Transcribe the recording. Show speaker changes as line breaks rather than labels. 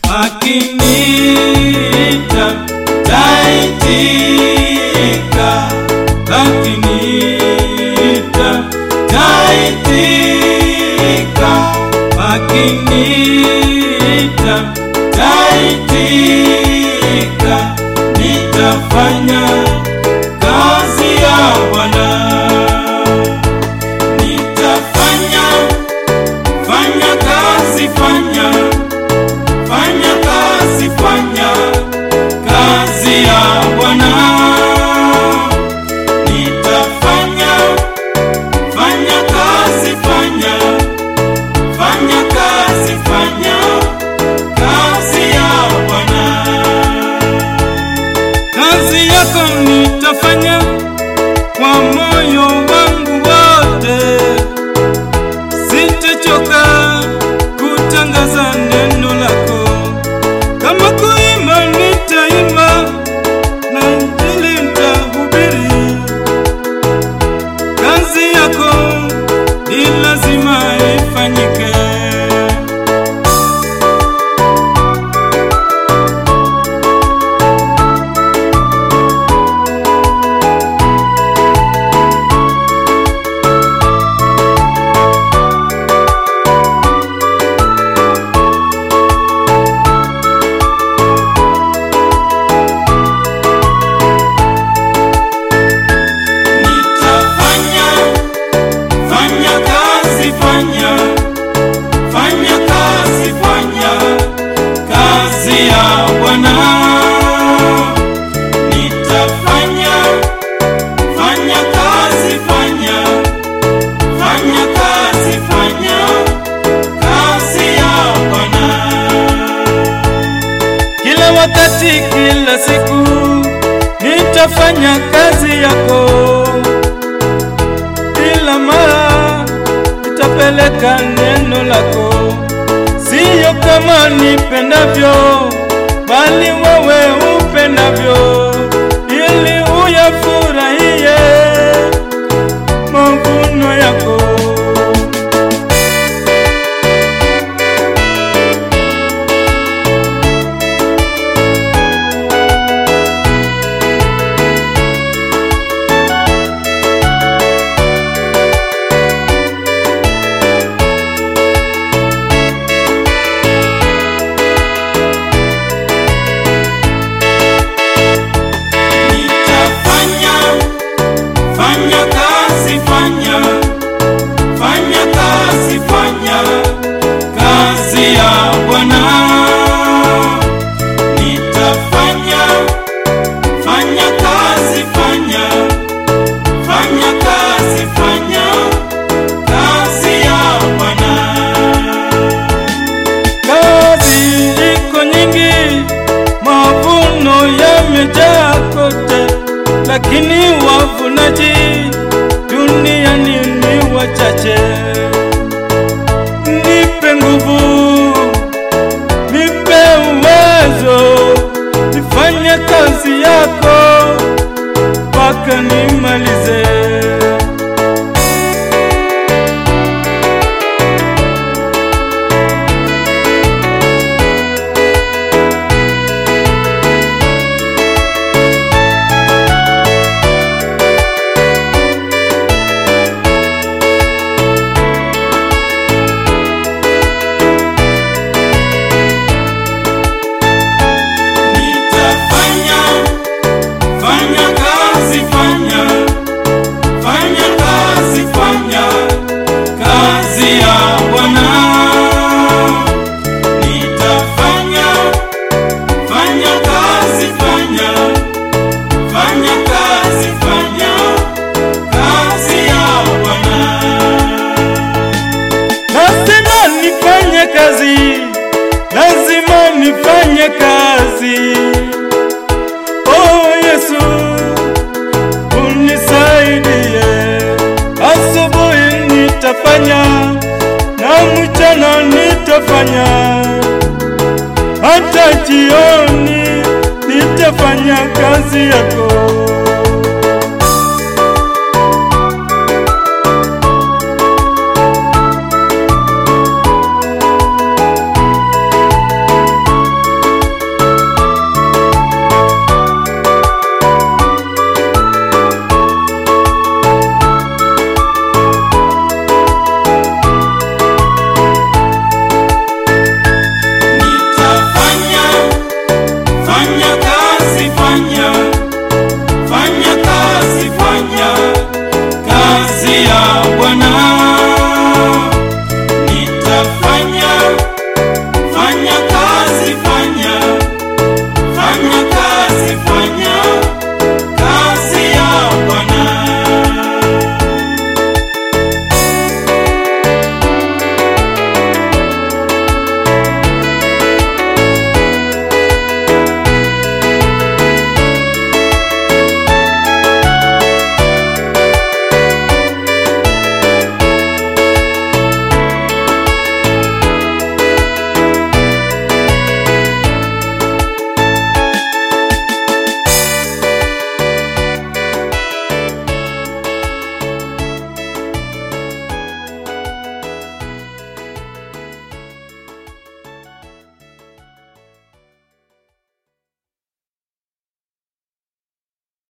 Akiniita taitika, akiniita taitika, akiniita taitika, nitafanya kazi ya Bwana. Nitafanya kazi, fanya kazi, kazi ya Bwana. Nitafanya kazi, fanya kazi, kazi ya Bwana. Kazi yako nitafanya kwa moyo wangu wote, sitachoka kutangaza neno lako. Kama kuimba nitaimba, na injili nitahubiri. Kazi yako ni lazima ifanyike. Wakati kila siku nitafanya kazi yako, kila mara nitapeleka neno lako, sio kama nipendavyo, bali wewe upendavyo, ili uyafurahie mavuno yako. Lakini wavunaji duniani ni wachache. Nipe nguvu, nipe uwezo, nifanye kazi yako mpaka nimalize. Lazima nifanye kazi. Oh Yesu, unisaidie. Asubuhi nitafanya na mchana nitafanya, hata jioni nitafanya kazi yako.